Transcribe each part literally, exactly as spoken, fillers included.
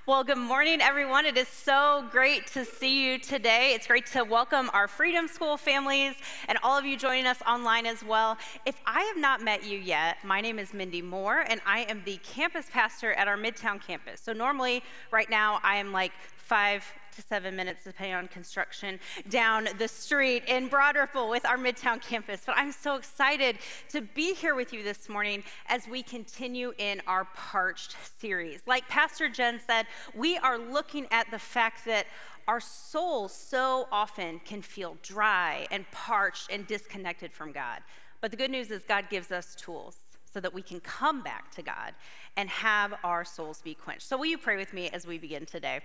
Well, good morning, everyone. It is so great to see you today. It's great to welcome our Freedom School families and all of you joining us online as well. If I have not met you yet, my name is Mindy Moore, and I am the campus pastor at our Midtown campus. So normally, right now, I am like five to seven minutes, depending on construction, down the street in Broad Ripple with our Midtown campus. But I'm so excited to be here with you this morning as we continue in our Parched series. Like Pastor Jen said, we are looking at the fact that our souls so often can feel dry and parched and disconnected from God. But the good news is God gives us tools so that we can come back to God and have our souls be quenched. So will you pray with me as we begin today?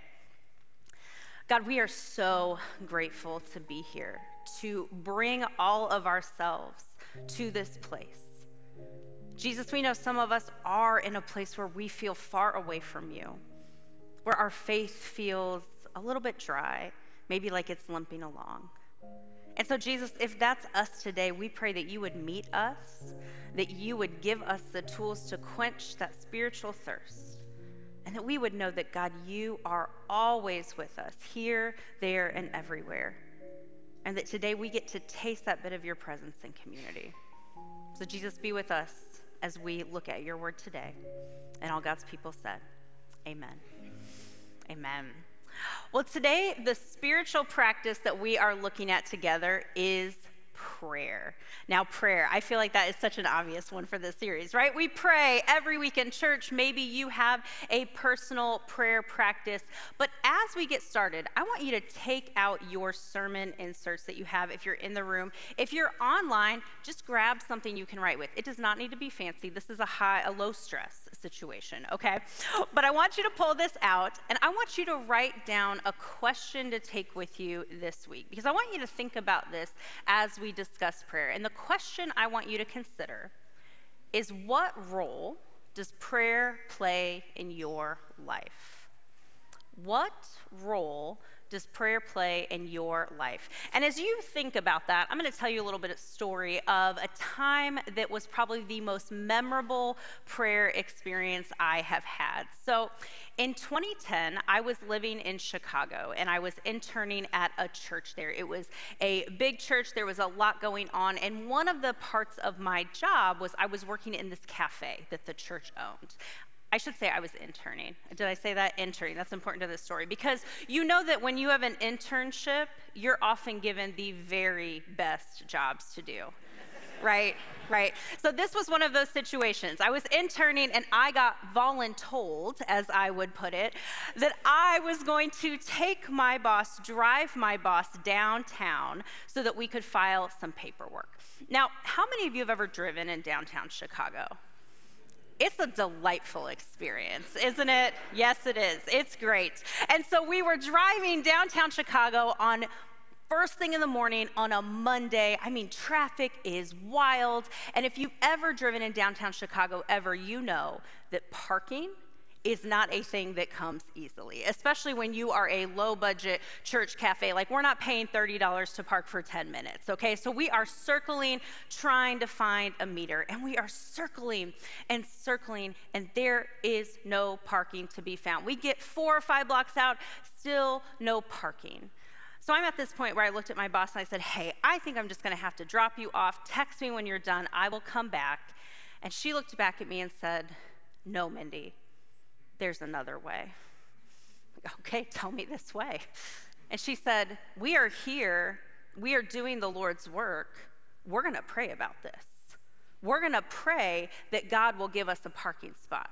God, we are so grateful to be here, to bring all of ourselves to this place. Jesus, we know some of us are in a place where we feel far away from you, where our faith feels a little bit dry, maybe like it's limping along. And so, Jesus, if that's us today, we pray that you would meet us, that you would give us the tools to quench that spiritual thirst. And that we would know that, God, you are always with us, here, there, and everywhere. And that today we get to taste that bit of your presence in community. So, Jesus, be with us as we look at your word today. And all God's people said, amen. Amen. Well, today, the spiritual practice that we are looking at together is prayer. Now, prayer, I feel like that is such an obvious one for this series, right? We pray every week in church. Maybe you have a personal prayer practice. But as we get started, I want you to take out your sermon inserts that you have if you're in the room. If you're online, just grab something you can write with. It does not need to be fancy. This is a high, a low stress situation, okay? But I want you to pull this out, and I want you to write down a question to take with you this week, because I want you to think about this as we discuss prayer. And the question I want you to consider is, what role does prayer play in your life? What role does prayer play in your life? And as you think about that, I'm going to tell you a little bit of story of a time that was probably the most memorable prayer experience I have had. So in twenty ten, I was living in Chicago, and I was interning at a church there. It was a big church. There was a lot going on, and one of the parts of my job was I was working in this cafe that the church owned. I should say I was interning. Did I say that? Interning. That's important to this story, because you know that when you have an internship, you're often given the very best jobs to do, right? Right. So this was one of those situations. I was interning, and I got voluntold, as I would put it, that I was going to take my boss, drive my boss downtown so that we could file some paperwork. Now, how many of you have ever driven in downtown Chicago? It's a delightful experience, isn't it? Yes, it is. It's great. And so we were driving downtown Chicago on first thing in the morning on a Monday. I mean, traffic is wild. And if you've ever driven in downtown Chicago ever, you know that parking is not a thing that comes easily, especially when you are a low-budget church cafe. Like, we're not paying thirty dollars to park for ten minutes, okay? So we are circling, trying to find a meter, and we are circling and circling, and there is no parking to be found. We get four or five blocks out, still no parking. So I'm at this point where I looked at my boss and I said, hey, I think I'm just gonna have to drop you off. Text me when you're done. I will come back. And she looked back at me and said, no, Mindy, there's another way. Okay, tell me this way. And she said, we are here, we are doing the Lord's work. We're gonna pray about this. We're gonna pray that God will give us a parking spot.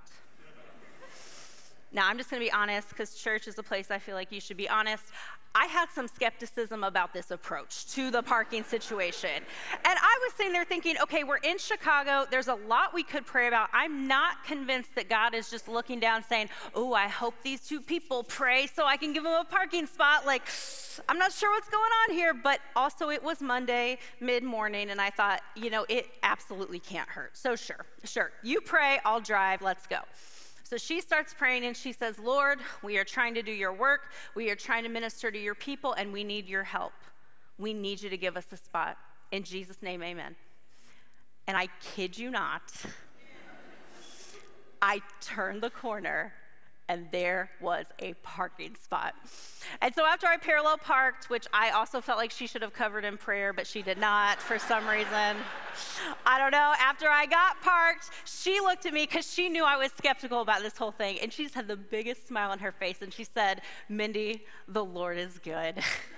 Now, I'm just gonna be honest, because church is a place I feel like you should be honest. I had some skepticism about this approach to the parking situation. And I was sitting there thinking, okay, we're in Chicago. There's a lot we could pray about. I'm not convinced that God is just looking down saying, oh, I hope these two people pray so I can give them a parking spot. Like, I'm not sure what's going on here. But also, it was Monday, mid-morning, and I thought, you know, it absolutely can't hurt. So sure, sure. You pray, I'll drive, let's go. So she starts praying, and she says, Lord, we are trying to do your work. We are trying to minister to your people, and we need your help. We need you to give us a spot. In Jesus' name, amen. And I kid you not, I turned the corner, and there was a parking spot. And so after I parallel parked, which I also felt like she should have covered in prayer, but she did not for some reason. I don't know. After I got parked, she looked at me because she knew I was skeptical about this whole thing, and she just had the biggest smile on her face, and she said, "Mindy, the Lord is good."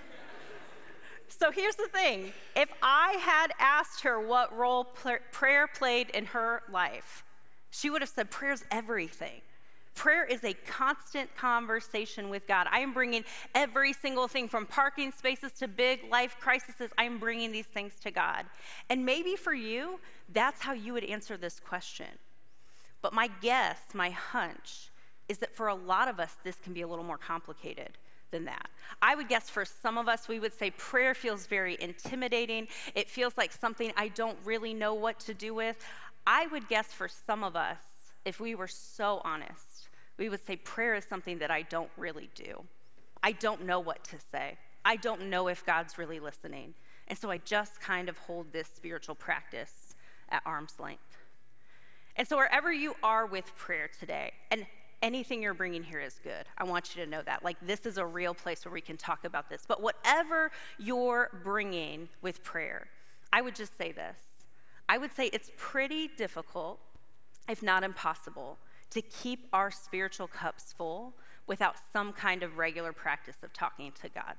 So here's the thing. If I had asked her what role pl- prayer played in her life, she would have said, prayer's everything. Prayer is a constant conversation with God. I am bringing every single thing from parking spaces to big life crises. I am bringing these things to God. And maybe for you, that's how you would answer this question. But my guess, my hunch, is that for a lot of us, this can be a little more complicated than that. I would guess for some of us, we would say prayer feels very intimidating. It feels like something I don't really know what to do with. I would guess for some of us, if we were so honest, we would say prayer is something that I don't really do. I don't know what to say. I don't know if God's really listening. And so I just kind of hold this spiritual practice at arm's length. And so wherever you are with prayer today, and anything you're bringing here is good. I want you to know that. Like, this is a real place where we can talk about this. But whatever you're bringing with prayer, I would just say this. I would say it's pretty difficult, if not impossible, to keep our spiritual cups full without some kind of regular practice of talking to God.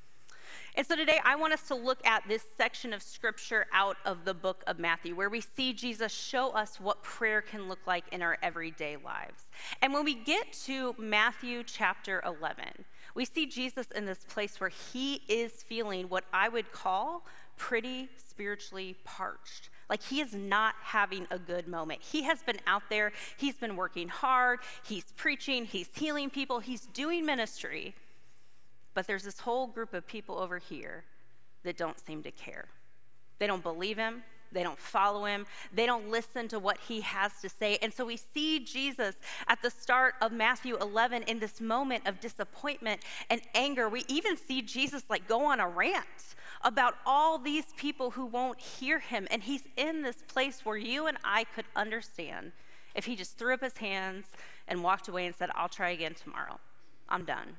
And so today I want us to look at this section of scripture out of the book of Matthew, where we see Jesus show us what prayer can look like in our everyday lives. And when we get to Matthew chapter eleven, we see Jesus in this place where he is feeling what I would call pretty spiritually parched. Like, he is not having a good moment. He has been out there, he's been working hard, he's preaching, he's healing people, he's doing ministry. But there's this whole group of people over here that don't seem to care. They don't believe him. They don't follow him. They don't listen to what he has to say. And so we see Jesus at the start of Matthew eleven in this moment of disappointment and anger. We even see Jesus like go on a rant about all these people who won't hear him. And he's in this place where you and I could understand if he just threw up his hands and walked away and said, "I'll try again tomorrow. I'm done."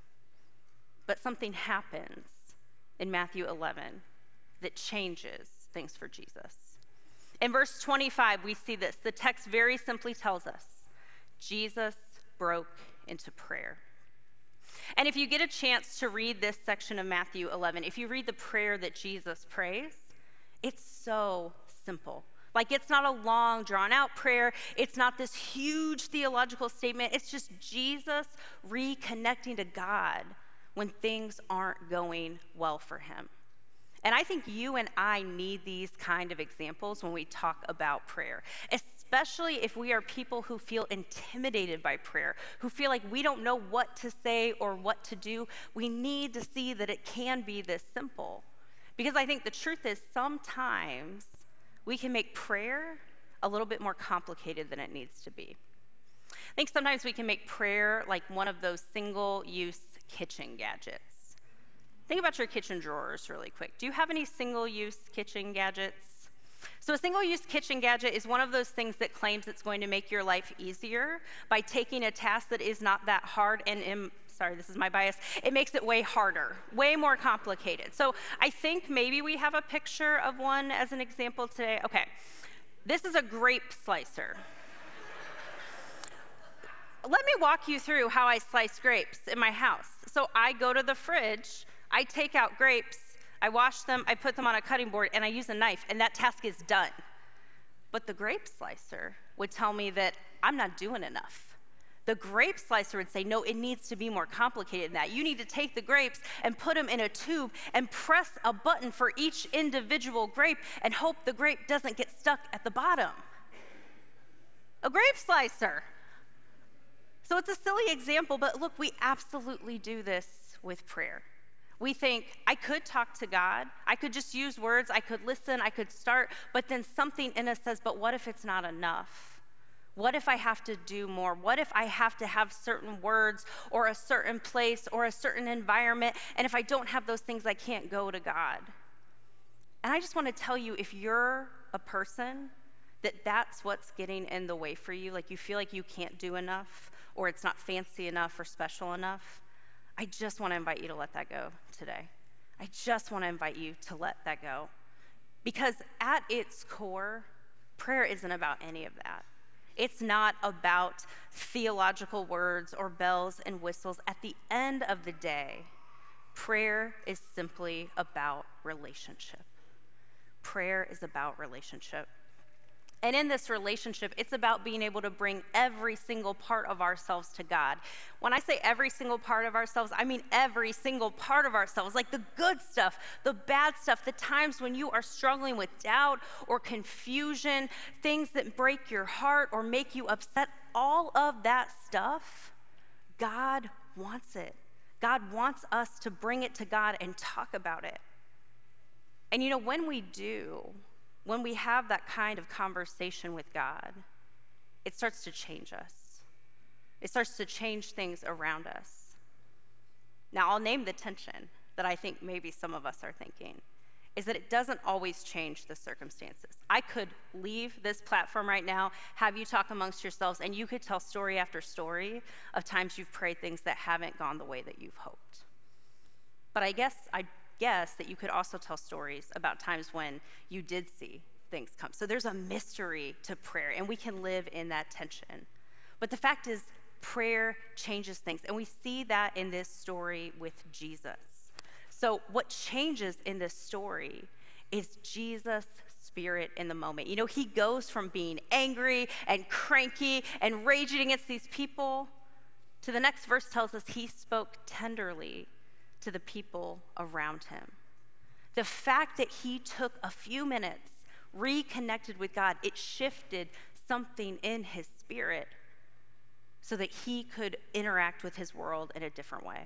But something happens in Matthew eleven that changes things for Jesus. In verse twenty-five, we see this. The text very simply tells us, Jesus broke into prayer. And if you get a chance to read this section of Matthew eleven, if you read the prayer that Jesus prays, it's so simple. Like, it's not a long, drawn-out prayer. It's not this huge theological statement. It's just Jesus reconnecting to God when things aren't going well for him. And I think you and I need these kind of examples when we talk about prayer, especially if we are people who feel intimidated by prayer, who feel like we don't know what to say or what to do. We need to see that it can be this simple. Because I think the truth is sometimes we can make prayer a little bit more complicated than it needs to be. I think sometimes we can make prayer like one of those single-use kitchen gadgets. Think about your kitchen drawers really quick. Do you have any single-use kitchen gadgets? So a single-use kitchen gadget is one of those things that claims it's going to make your life easier by taking a task that is not that hard and, im- sorry, this is my bias, it makes it way harder, way more complicated. So I think maybe we have a picture of one as an example today. Okay, this is a grape slicer. Let me walk you through how I slice grapes in my house. So I go to the fridge, I take out grapes, I wash them, I put them on a cutting board, and I use a knife, and that task is done. But the grape slicer would tell me that I'm not doing enough. The grape slicer would say, no, it needs to be more complicated than that. You need to take the grapes and put them in a tube and press a button for each individual grape and hope the grape doesn't get stuck at the bottom. A grape slicer. So it's a silly example, but look, we absolutely do this with prayer. We think, I could talk to God, I could just use words, I could listen, I could start, but then something in us says, but what if it's not enough? What if I have to do more? What if I have to have certain words or a certain place or a certain environment, and if I don't have those things, I can't go to God? And I just want to tell you, if you're a person that that's what's getting in the way for you, like you feel like you can't do enough, or it's not fancy enough or special enough, I just want to invite you to let that go today. I just want to invite you to let that go. Because at its core, prayer isn't about any of that. It's not about theological words or bells and whistles. At the end of the day, prayer is simply about relationship. Prayer is about relationship. And in this relationship, it's about being able to bring every single part of ourselves to God. When I say every single part of ourselves, I mean every single part of ourselves, like the good stuff, the bad stuff, the times when you are struggling with doubt or confusion, things that break your heart or make you upset, all of that stuff, God wants it. God wants us to bring it to God and talk about it. And you know, when we do, when we have that kind of conversation with God, it starts to change us. It starts to change things around us. Now, I'll name the tension that I think maybe some of us are thinking, is that it doesn't always change the circumstances. I could leave this platform right now, have you talk amongst yourselves, and you could tell story after story of times you've prayed things that haven't gone the way that you've hoped. But I guess I guess that you could also tell stories about times when you did see things come. So there's a mystery to prayer, and we can live in that tension. But the fact is, prayer changes things, and we see that in this story with Jesus. So what changes in this story is Jesus' spirit in the moment. You know, he goes from being angry and cranky and raging against these people to the next verse tells us he spoke tenderly to the people around him. The fact that he took a few minutes, reconnected with God, it shifted something in his spirit so that he could interact with his world in a different way.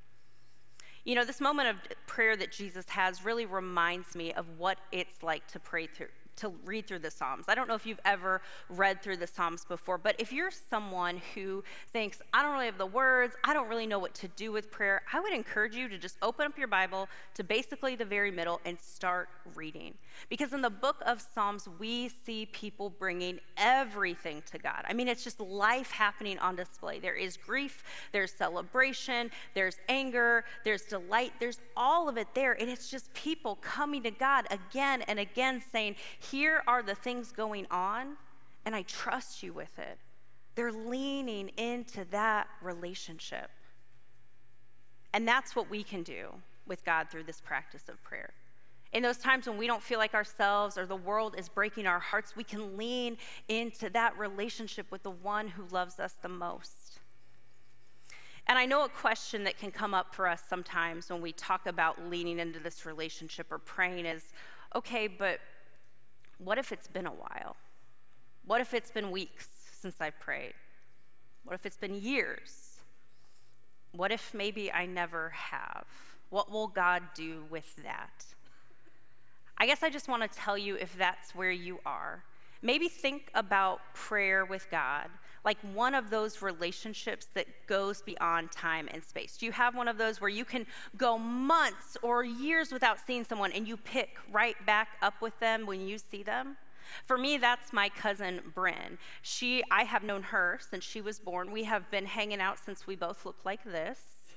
You know, this moment of prayer that Jesus has really reminds me of what it's like to pray through, to read through the Psalms. I don't know if you've ever read through the Psalms before, but if you're someone who thinks, I don't really have the words, I don't really know what to do with prayer, I would encourage you to just open up your Bible to basically the very middle and start reading. Because in the book of Psalms, we see people bringing everything to God. I mean, it's just life happening on display. There is grief, there's celebration, there's anger, there's delight, there's all of it there. And it's just people coming to God again and again saying, here are the things going on, and I trust you with it. They're leaning into that relationship. And that's what we can do with God through this practice of prayer. In those times when we don't feel like ourselves or the world is breaking our hearts, we can lean into that relationship with the one who loves us the most. And I know a question that can come up for us sometimes when we talk about leaning into this relationship or praying is, okay, but what if it's been a while? What if it's been weeks since I've prayed? What if it's been years? What if maybe I never have? What will God do with that? I guess I just want to tell you, if that's where you are, maybe think about prayer with God like one of those relationships that goes beyond time and space. Do you have one of those where you can go months or years without seeing someone and you pick right back up with them when you see them? For me, that's my cousin Bryn. She, I have known her since she was born. We have been hanging out since we both look like this.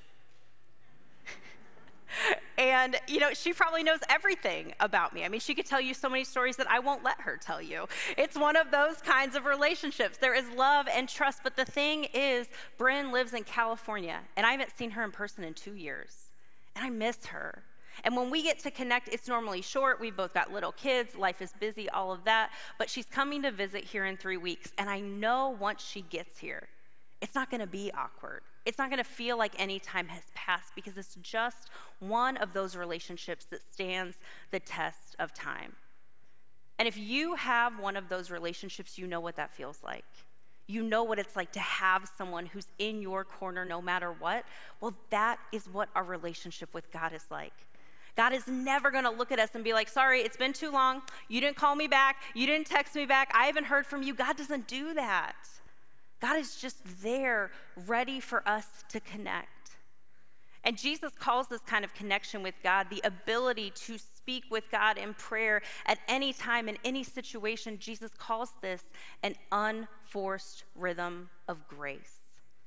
And, you know, she probably knows everything about me. I mean, she could tell you so many stories that I won't let her tell you. It's one of those kinds of relationships. There is love and trust, but the thing is, Bryn lives in California, and I haven't seen her in person in two years, and I miss her. And when we get to connect, it's normally short. We've both got little kids. Life is busy, all of that. But she's coming to visit here in three weeks, and I know once she gets here, it's not going to be awkward. It's not going to feel like any time has passed because it's just one of those relationships that stands the test of time. And if you have one of those relationships, you know what that feels like. You know what it's like to have someone who's in your corner no matter what. Well, that is what our relationship with God is like. God is never going to look at us and be like, sorry, it's been too long. You didn't call me back. You didn't text me back. I haven't heard from you. God doesn't do that. God is just there, ready for us to connect. And Jesus calls this kind of connection with God the ability to speak with God in prayer at any time, in any situation. Jesus calls this an unforced rhythm of grace.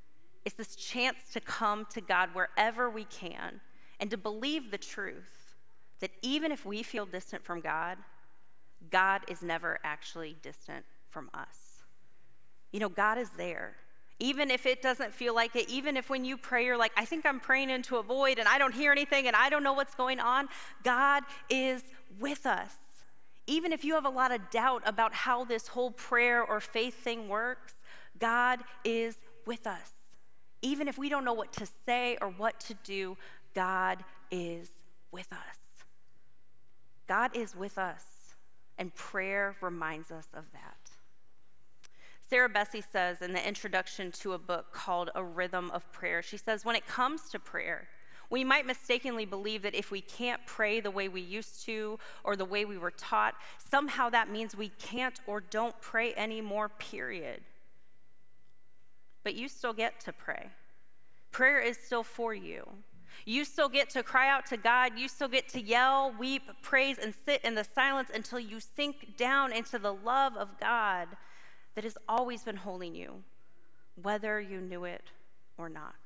It's this chance to come to God wherever we can and to believe the truth that even if we feel distant from God, God is never actually distant from us. You know, God is there. Even if it doesn't feel like it, even if when you pray, you're like, I think I'm praying into a void and I don't hear anything and I don't know what's going on, God is with us. Even if you have a lot of doubt about how this whole prayer or faith thing works, God is with us. Even if we don't know what to say or what to do, God is with us. God is with us, and prayer reminds us of that. Sarah Bessey says in the introduction to a book called A Rhythm of Prayer, she says, when it comes to prayer, we might mistakenly believe that if we can't pray the way we used to or the way we were taught, somehow that means we can't or don't pray anymore, period. But you still get to pray. Prayer is still for you. You still get to cry out to God. You still get to yell, weep, praise, and sit in the silence until you sink down into the love of God that has always been holding you, whether you knew it or not.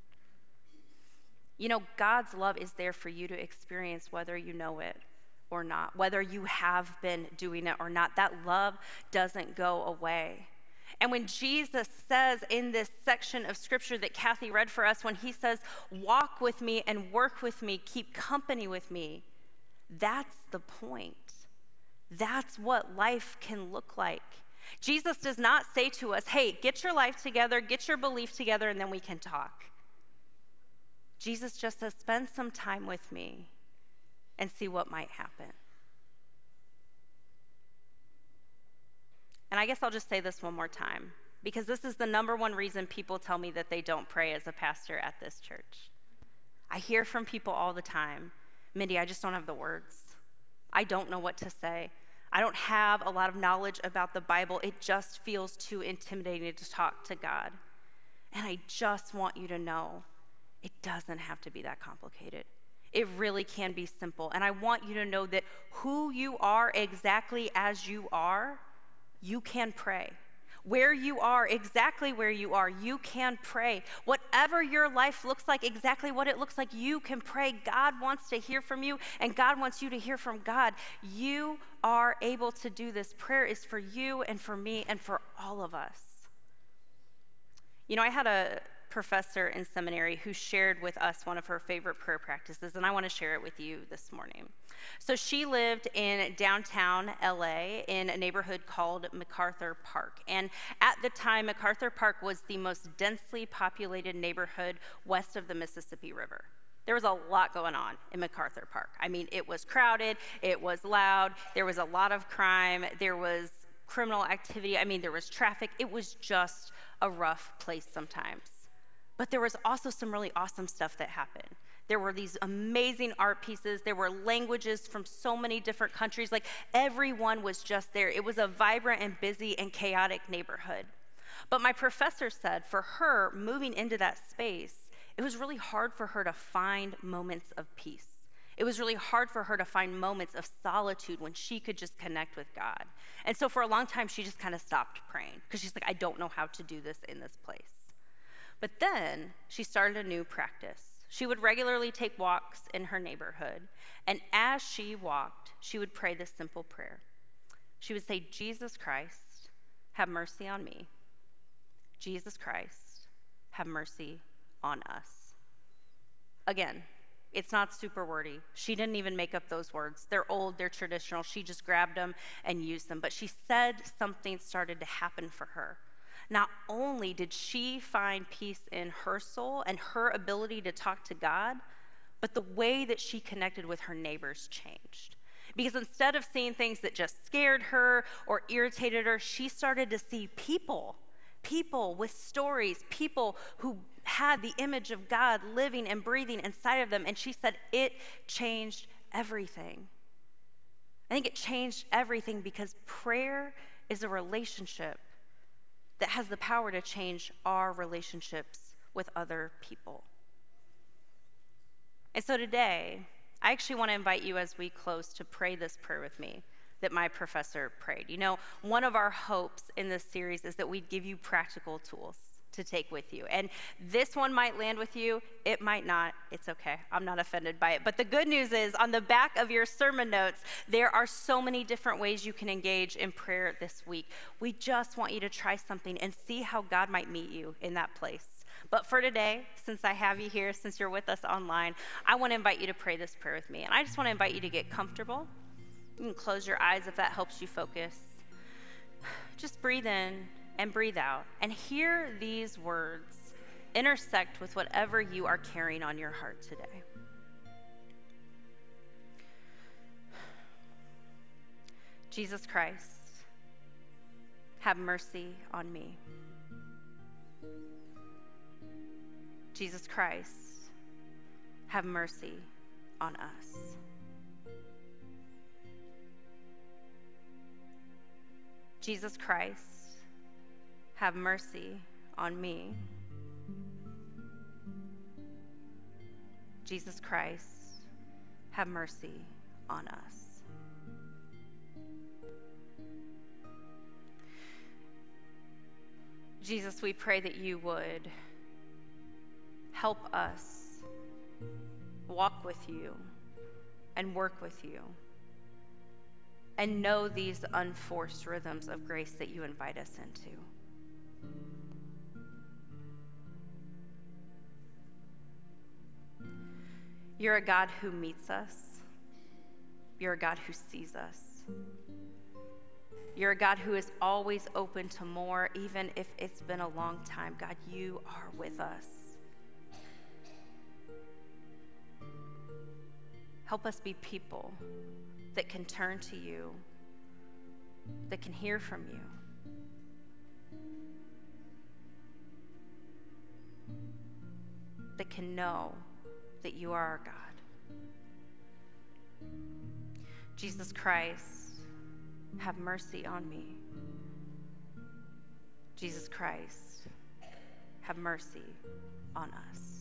You know, God's love is there for you to experience whether you know it or not, whether you have been doing it or not. That love doesn't go away. And when Jesus says in this section of scripture that Kathy read for us, when he says, walk with me and work with me, keep company with me, that's the point. That's what life can look like. Jesus does not say to us, hey, get your life together, get your belief together, and then we can talk. Jesus just says, spend some time with me and see what might happen. And I guess I'll just say this one more time, because this is the number one reason people tell me that they don't pray as a pastor at this church. I hear from people all the time, Mindy, I just don't have the words. I don't know what to say. I don't have a lot of knowledge about the Bible. It just feels too intimidating to talk to God. And I just want you to know, it doesn't have to be that complicated. It really can be simple. And I want you to know that who you are exactly as you are, you can pray. Where you are, exactly where you are, you can pray. Whatever your life looks like, exactly what it looks like, you can pray. God wants to hear from you, and God wants you to hear from God. You are able to do this. Prayer is for you and for me and for all of us. You know, I had a professor in seminary who shared with us one of her favorite prayer practices, and I want to share it with you this morning. So she lived in downtown L A in a neighborhood called MacArthur Park. And at the time, MacArthur Park was the most densely populated neighborhood west of the Mississippi River. There was a lot going on in MacArthur Park. I mean, it was crowded, it was loud, there was a lot of crime, there was criminal activity, I mean, there was traffic. It was just a rough place sometimes. But there was also some really awesome stuff that happened. There were these amazing art pieces. There were languages from so many different countries. Like, everyone was just there. It was a vibrant and busy and chaotic neighborhood. But my professor said for her, moving into that space, it was really hard for her to find moments of peace. It was really hard for her to find moments of solitude when she could just connect with God. And so for a long time, she just kind of stopped praying because she's like, I don't know how to do this in this place. But then she started a new practice. She would regularly take walks in her neighborhood, and as she walked, she would pray this simple prayer. She would say, Jesus Christ, have mercy on me. Jesus Christ, have mercy on us. Again, it's not super wordy. She didn't even make up those words. They're old, they're traditional. She just grabbed them and used them. But she said something started to happen for her. Not only did she find peace in her soul and her ability to talk to God, but the way that she connected with her neighbors changed. Because instead of seeing things that just scared her or irritated her, she started to see people, people with stories, people who had the image of God living and breathing inside of them. And she said it changed everything. I think it changed everything because prayer is a relationship that has the power to change our relationships with other people. And so today, I actually want to invite you as we close to pray this prayer with me that my professor prayed. You know, one of our hopes in this series is that we'd give you practical tools to take with you. And this one might land with you, it might not. It's okay. I'm not offended by it. But the good news is, on the back of your sermon notes, there are so many different ways you can engage in prayer this week. We just want you to try something and see how God might meet you in that place. But for today, since I have you here, since you're with us online, I want to invite you to pray this prayer with me. And I just want to invite you to get comfortable. You can close your eyes if that helps you focus. Just breathe in and breathe out, and hear these words intersect with whatever you are carrying on your heart today. Jesus Christ, have mercy on me. Jesus Christ, have mercy on us. Jesus Christ, have mercy on me. Jesus Christ, have mercy on us. Jesus, we pray that you would help us walk with you and work with you and know these unforced rhythms of grace that you invite us into. You're a God who meets us. You're a God who sees us. You're a God who is always open to more, even if it's been a long time. God, you are with us. Help us be people that can turn to you, that can hear from you. That can know that you are our God. Jesus Christ, have mercy on me. Jesus Christ, have mercy on us.